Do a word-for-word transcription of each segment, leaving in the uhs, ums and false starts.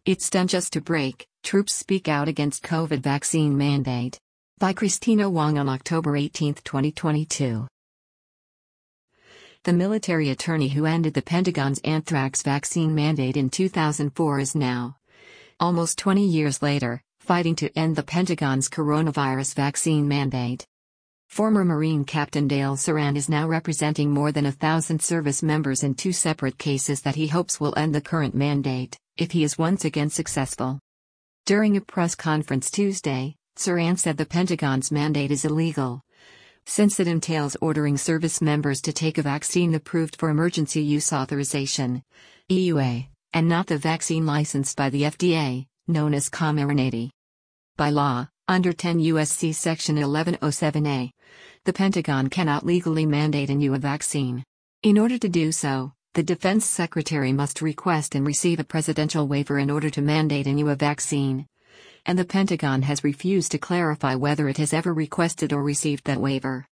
It's done just to break. Troops speak out against COVID vaccine mandate. By Christina Wong on October eighteenth, twenty twenty-two. The military attorney who ended the Pentagon's anthrax vaccine mandate in two thousand four is now, almost twenty years later, fighting to end the Pentagon's coronavirus vaccine mandate. Former Marine Captain Dale Saran is now representing more than a thousand service members in two separate cases that he hopes will end the current mandate, if he is once again successful. During a press conference Tuesday, Saran said the Pentagon's mandate is illegal, since it entails ordering service members to take a vaccine approved for emergency use authorization, E U A, and not the vaccine licensed by the F D A, known as Comirnaty. By law, under ten U S C Section eleven oh seven A, the Pentagon cannot legally mandate an E U A vaccine. In order to do so, the Defense Secretary must request and receive a presidential waiver in order to mandate an E U A vaccine. And the Pentagon has refused to clarify whether it has ever requested or received that waiver.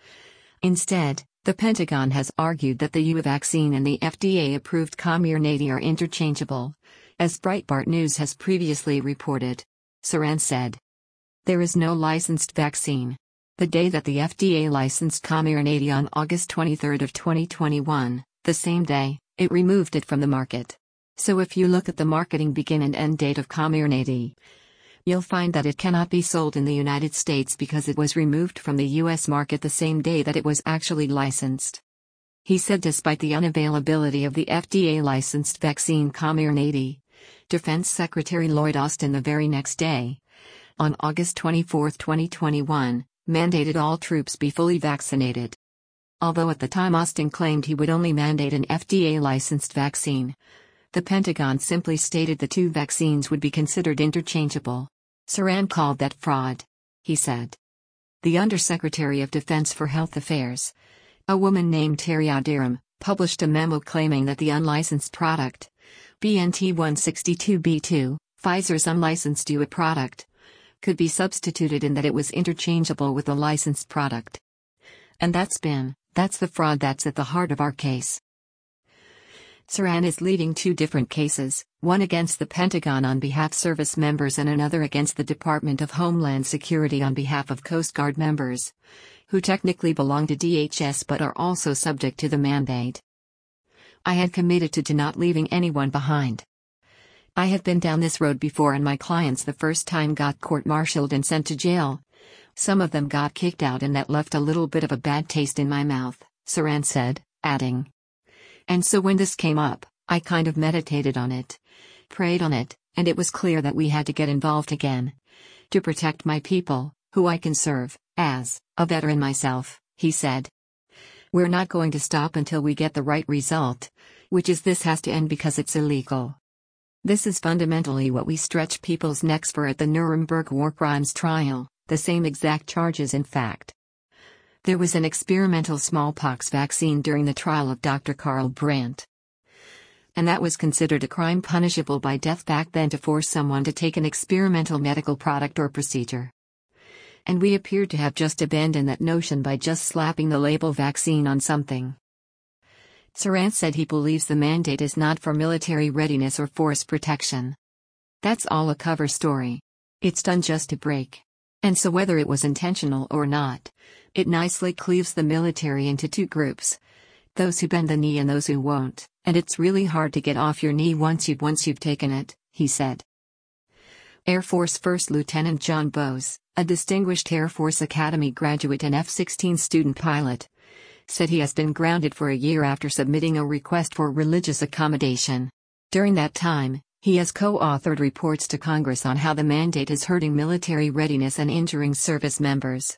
Instead, the Pentagon has argued that the E U A vaccine and the F D A-approved Comirnaty are interchangeable, as Breitbart News has previously reported. Saran said, "There is no licensed vaccine. The day that the F D A licensed Comirnaty on August twenty-third of twenty twenty-one, the same day, it removed it from the market. So if you look at the marketing begin and end date of Comirnaty, you'll find that it cannot be sold in the United States because it was removed from the U S market the same day that it was actually licensed." He said despite the unavailability of the F D A-licensed vaccine Comirnaty, Defense Secretary Lloyd Austin the very next day, on August twenty-fourth, twenty twenty-one, mandated all troops be fully vaccinated. Although at the time Austin claimed he would only mandate an F D A-licensed vaccine, the Pentagon simply stated the two vaccines would be considered interchangeable. Saran called that fraud. He said. The Undersecretary of Defense for Health Affairs, a woman named Terry Aderam, published a memo claiming that the unlicensed product, B N T one sixty-two B two, Pfizer's unlicensed E U A product, could be substituted and that it was interchangeable with the licensed product. And that's been, that's the fraud that's at the heart of our case. Saran is leading two different cases, one against the Pentagon on behalf of service members and another against the Department of Homeland Security on behalf of Coast Guard members, who technically belong to D H S but are also subject to the mandate. I had committed to, to not leaving anyone behind. I have been down this road before and my clients the first time got court-martialed and sent to jail. Some of them got kicked out and that left a little bit of a bad taste in my mouth, Saran said, adding. And so when this came up, I kind of meditated on it, prayed on it, and it was clear that we had to get involved again. To protect my people, who I can serve, as a veteran myself, he said. We're not going to stop until we get the right result, which is this has to end because it's illegal. This is fundamentally what we stretch people's necks for at the Nuremberg war crimes trial, the same exact charges in fact. There was an experimental smallpox vaccine during the trial of Doctor Karl Brandt. And that was considered a crime punishable by death back then to force someone to take an experimental medical product or procedure. And we appeared to have just abandoned that notion by just slapping the label vaccine on something. Saran said he believes the mandate is not for military readiness or force protection. That's all a cover story. It's done just to break. And so whether it was intentional or not, it nicely cleaves the military into two groups. Those who bend the knee and those who won't, and it's really hard to get off your knee once you've once you've taken it, he said. Air Force First Lieutenant John Bose, a distinguished Air Force Academy graduate and F sixteen student pilot, said he has been grounded for a year after submitting a request for religious accommodation. During that time, he has co-authored reports to Congress on how the mandate is hurting military readiness and injuring service members.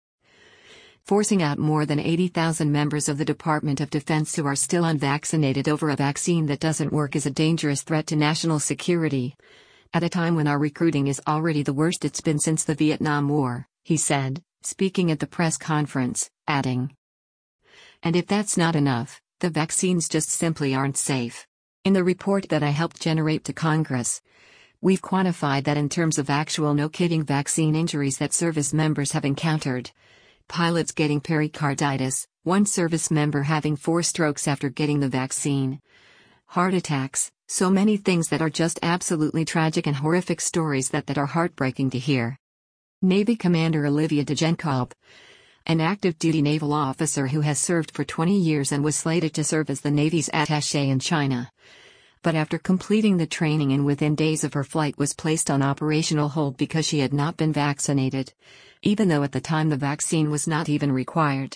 Forcing out more than eighty thousand members of the Department of Defense who are still unvaccinated over a vaccine that doesn't work is a dangerous threat to national security, at a time when our recruiting is already the worst it's been since the Vietnam War, he said, speaking at the press conference, adding. And if that's not enough, the vaccines just simply aren't safe. In the report that I helped generate to Congress, we've quantified that in terms of actual no-kidding vaccine injuries that service members have encountered. Pilots getting pericarditis, one service member having four strokes after getting the vaccine. Heart attacks, So many things that are just absolutely tragic and horrific stories that, that are heartbreaking to hear. Navy Commander Olivia DeGenkolb, an active-duty naval officer who has served for twenty years and was slated to serve as the Navy's attaché in China. But after completing the training and within days of her flight was placed on operational hold because she had not been vaccinated, even though at the time the vaccine was not even required.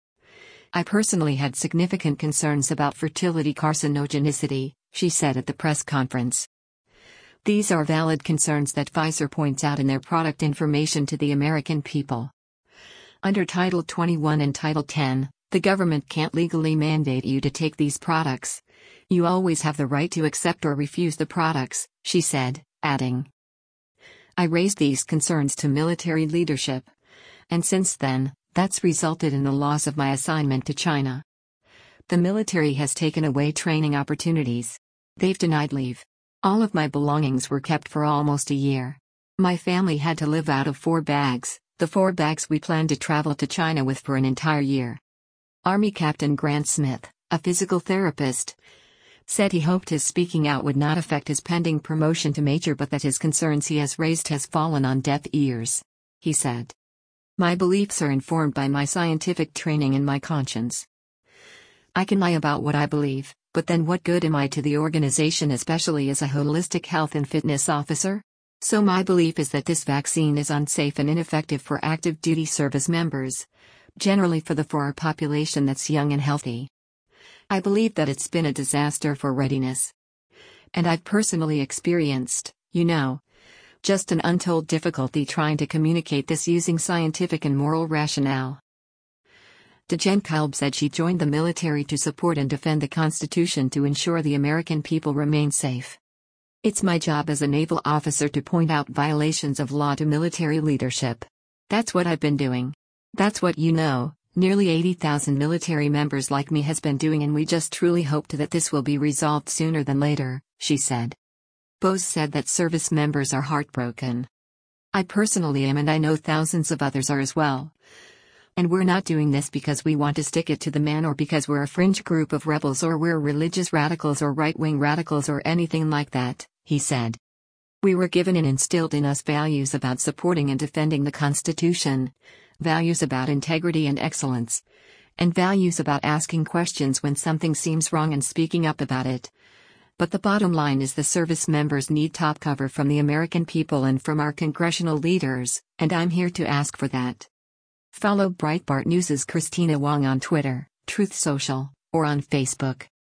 I personally had significant concerns about fertility carcinogenicity, she said at the press conference. These are valid concerns that Pfizer points out in their product information to the American people. Under Title twenty-one and Title ten, the government can't legally mandate you to take these products. You always have the right to accept or refuse the products, she said, adding. I raised these concerns to military leadership. And since then, that's resulted in the loss of my assignment to China. The military has taken away training opportunities. They've denied leave. All of my belongings were kept for almost a year. My family had to live out of four bags, the four bags we planned to travel to China with for an entire year. Army Captain Grant Smith, a physical therapist, said he hoped his speaking out would not affect his pending promotion to major, but that his concerns he has raised has fallen on deaf ears. He said, "My beliefs are informed by my scientific training and my conscience. I can lie about what I believe, but then what good am I to the organization, especially as a holistic health and fitness officer? So my belief is that this vaccine is unsafe and ineffective for active duty service members, generally for the for our population that's young and healthy. I believe that it's been a disaster for readiness. And I've personally experienced, you know, just an untold difficulty trying to communicate this using scientific and moral rationale." DeGenkolb said she joined the military to support and defend the Constitution to ensure the American people remain safe. It's my job as a naval officer to point out violations of law to military leadership. That's what I've been doing. That's what you know, nearly eighty thousand military members like me has been doing, and we just truly hope to that this will be resolved sooner than later, she said. Bose said that service members are heartbroken. I personally am, and I know thousands of others are as well. And we're not doing this because we want to stick it to the man or because we're a fringe group of rebels or we're religious radicals or right-wing radicals or anything like that, he said. We were given and instilled in us values about supporting and defending the Constitution, values about integrity and excellence, and values about asking questions when something seems wrong and speaking up about it. But the bottom line is the service members need top cover from the American people and from our congressional leaders, and I'm here to ask for that. Follow Breitbart News' Christina Wong on Twitter, Truth Social, or on Facebook.